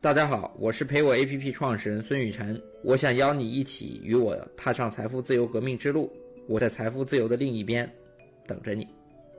大家好，我是陪我 APP 创始人孙雨晨，我想邀你一起与我踏上财富自由革命之路，我在财富自由的另一边等着你。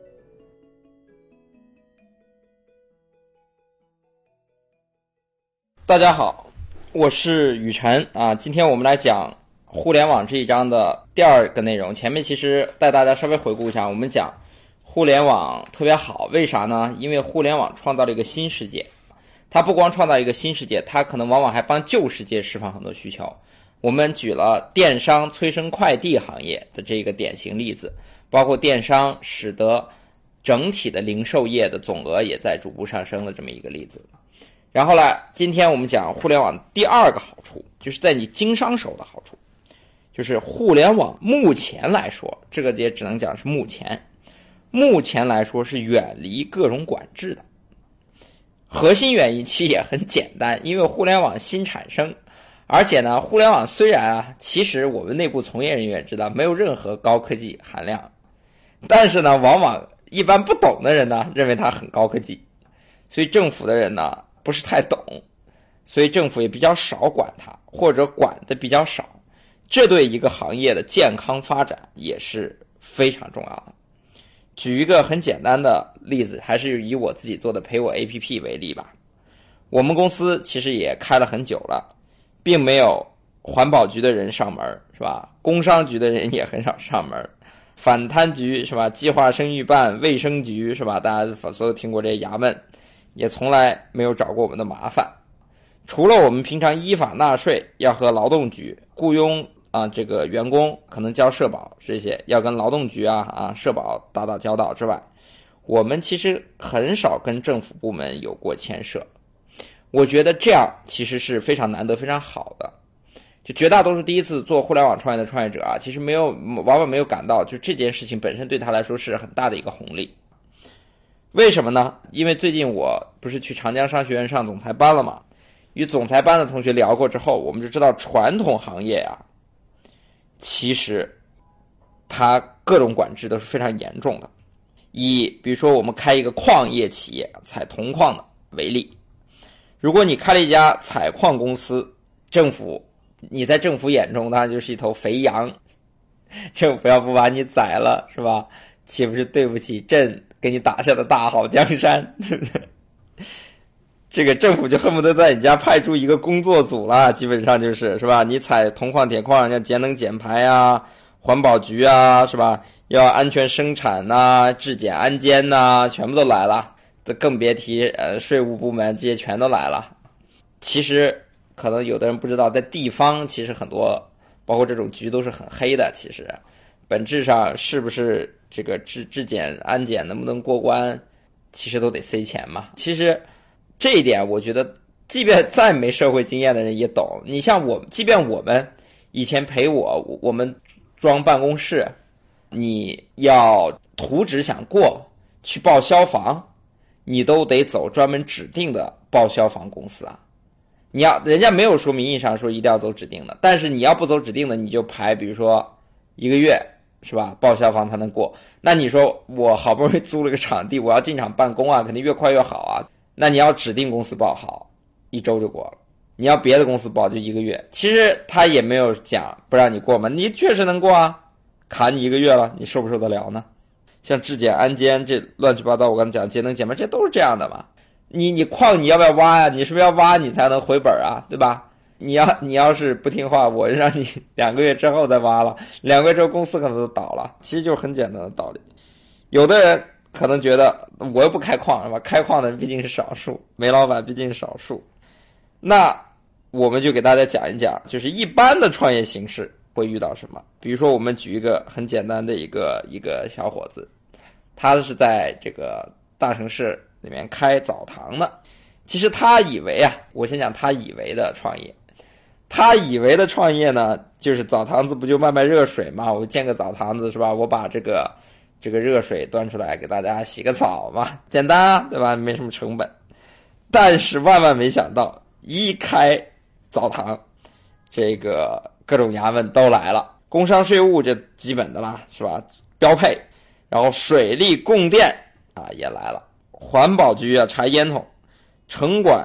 大家好，我是雨晨啊，今天我们来讲互联网这一章的第二个内容。前面其实带大家稍微回顾一下，我们讲互联网特别好，为啥呢？因为互联网创造了一个新世界，它不光创造一个新世界，它可能往往还帮旧世界释放很多需求。我们举了电商催生快递行业的这个典型例子，包括电商使得整体的零售业的总额也在逐步上升的这么一个例子。然后呢，今天我们讲互联网第二个好处，就是在你经商手的好处，就是互联网目前来说，这个也只能讲是目前来说是远离各种管制的。核心原因其实也很简单，因为互联网新产生，而且呢，互联网虽然其实我们内部从业人员知道没有任何高科技含量，但是呢，往往一般不懂的人呢，认为它很高科技，所以政府的人呢不是太懂，所以政府也比较少管它，或者管的比较少，这对一个行业的健康发展也是非常重要的。举一个很简单的例子，还是以我自己做的陪我 APP 为例吧。我们公司其实也开了很久了，并没有环保局的人上门，是吧？工商局的人也很少上门，反贪局是吧？计划生育办、卫生局是吧？大家所有听过这些衙门，也从来没有找过我们的麻烦。除了我们平常依法纳税，要和劳动局雇佣这个员工可能交社保，这些要跟劳动局社保打交道之外，我们其实很少跟政府部门有过牵涉。我觉得这样其实是非常难得非常好的。就绝大多数第一次做互联网创业的创业者其实往往没有感到就这件事情本身对他来说是很大的一个红利。为什么呢？因为最近我不是去长江商学院上总裁班了吗？与总裁班的同学聊过之后，我们就知道传统行业其实它各种管制都是非常严重的。比如说我们开一个矿业企业，采铜矿的为例，如果你开了一家采矿公司，你在政府眼中当然就是一头肥羊，政府要不把你宰了是吧？岂不是对不起朕给你打下的大好江山，对不对？这个政府就恨不得在你家派出一个工作组了，基本上是吧？你采铜矿铁矿要节能减排环保局是吧？要安全生产质检安监全部都来了，这更别提税务部门这些全都来了。其实可能有的人不知道，在地方其实很多包括这种局都是很黑的，其实本质上是不是这个质检安检能不能过关，其实都得塞钱嘛。其实这一点我觉得即便再没社会经验的人也懂。你像即便我们以前陪我们装办公室，你要图纸想过去报消防，你都得走专门指定的报消防公司人家没有说名义上说一定要走指定的，但是你要不走指定的，你就排比如说1个月是吧？报消防才能过。那你说我好不容易租了个场地，我要进场办公肯定越快越好那你要指定公司报好，1周就过了。你要别的公司报就1个月。其实他也没有讲不让你过嘛，你确实能过卡你1个月了，你受不受得了呢？像质检安监这乱七八糟，我刚才讲节能减排，这都是这样的嘛。你矿你要不要挖你是不是要挖你才能回本对吧？你要是不听话，我让你2个月之后再挖了，2个月之后公司可能都倒了。其实就是很简单的道理。有的人可能觉得我又不开矿是吧？开矿的人毕竟是少数，煤老板毕竟是少数。那我们就给大家讲一讲，就是一般的创业形式会遇到什么。比如说我们举一个很简单的一个小伙子，他是在这个大城市里面开澡堂的。其实他以为我先讲他以为的创业。他以为的创业呢，就是澡堂子不就卖热水嘛，我建个澡堂子是吧？我把这个热水端出来给大家洗个澡嘛，简单对吧？没什么成本。但是万万没想到，一开澡堂，这个各种衙门都来了，工商税务这基本的啦是吧？标配。然后水利供电也来了，环保局查烟筒，城管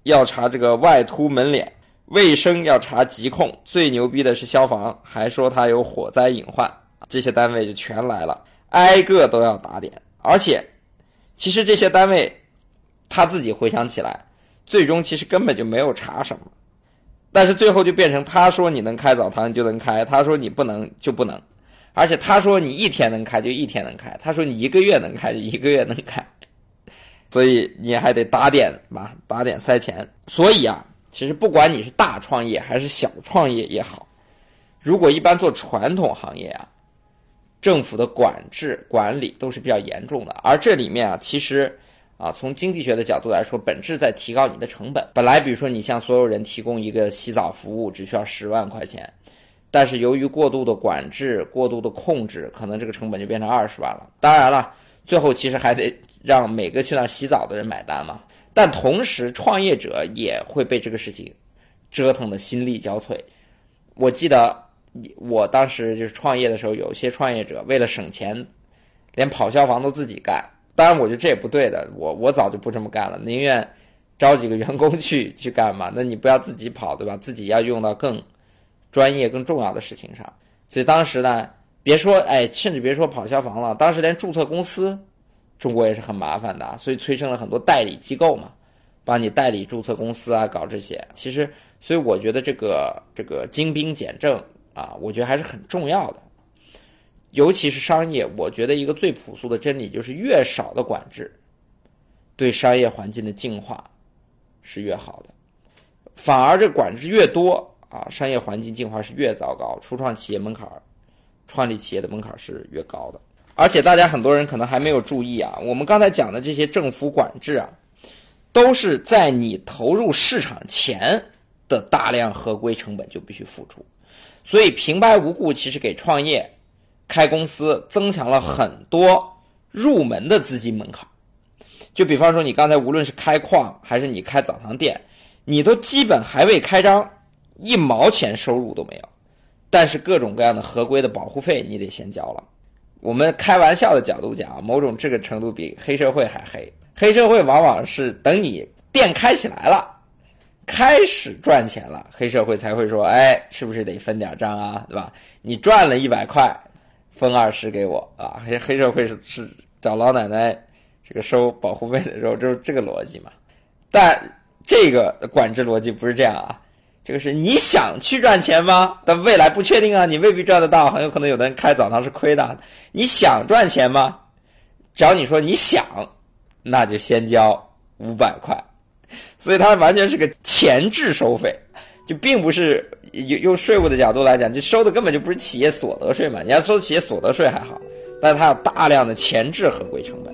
要查这个外突门脸，卫生要查疾控，最牛逼的是消防，还说他有火灾隐患，这些单位就全来了，挨个都要打点。而且其实这些单位他自己回想起来，最终其实根本就没有查什么，但是最后就变成他说你能开澡堂就能开，他说你不能就不能，而且他说你一天能开就一天能开，他说你一个月能开就一个月能开，所以你还得打点吧，打点塞钱。所以啊，其实不管你是大创业还是小创业也好，如果一般做传统行业啊，政府的管制管理都是比较严重的，而这里面啊，其实从经济学的角度来说，本质在提高你的成本。本来比如说你向所有人提供一个洗澡服务只需要10万块钱，但是由于过度的管制、过度的控制，可能这个成本就变成20万了。当然了，最后其实还得让每个去那洗澡的人买单嘛。但同时创业者也会被这个事情折腾的心力交瘁。我记得我当时就是创业的时候，有些创业者为了省钱连跑消防都自己干，当然我觉得这也不对的，我早就不这么干了，宁愿招几个员工去干嘛，那你不要自己跑，对吧？自己要用到更专业更重要的事情上。所以当时呢，别说甚至别说跑消防了，当时连注册公司中国也是很麻烦的，所以催生了很多代理机构嘛，帮你代理注册公司啊，搞这些。其实所以我觉得这个精兵简政啊，我觉得还是很重要的。尤其是商业，我觉得一个最朴素的真理就是越少的管制对商业环境的净化是越好的，反而这管制越多啊，商业环境净化是越糟糕，初创企业门槛，创立企业的门槛是越高的。而且大家很多人可能还没有注意啊，我们刚才讲的这些政府管制啊，都是在你投入市场前的大量合规成本就必须付出，所以平白无故其实给创业开公司增强了很多入门的资金门槛。就比方说你刚才无论是开矿还是你开澡堂店，你都基本还未开张1毛钱收入都没有，但是各种各样的合规的保护费你得先交了。我们开玩笑的角度讲，某种这个程度比黑社会还黑。黑社会往往是等你店开起来了，开始赚钱了，黑社会才会说是不是得分点账啊，对吧？你赚了100块分20给我啊。黑社会是找老奶奶这个收保护费的时候就是这个逻辑嘛。但这个管制逻辑不是这样啊，这个是你想去赚钱吗？但未来不确定啊，你未必赚得到，很有可能有的人开澡堂是亏的。你想赚钱吗？只要你说你想，那就先交500块。所以它完全是个前置收费，就并不是用税务的角度来讲，就收的根本就不是企业所得税嘛。你要收企业所得税还好，但是它有大量的前置合规成本。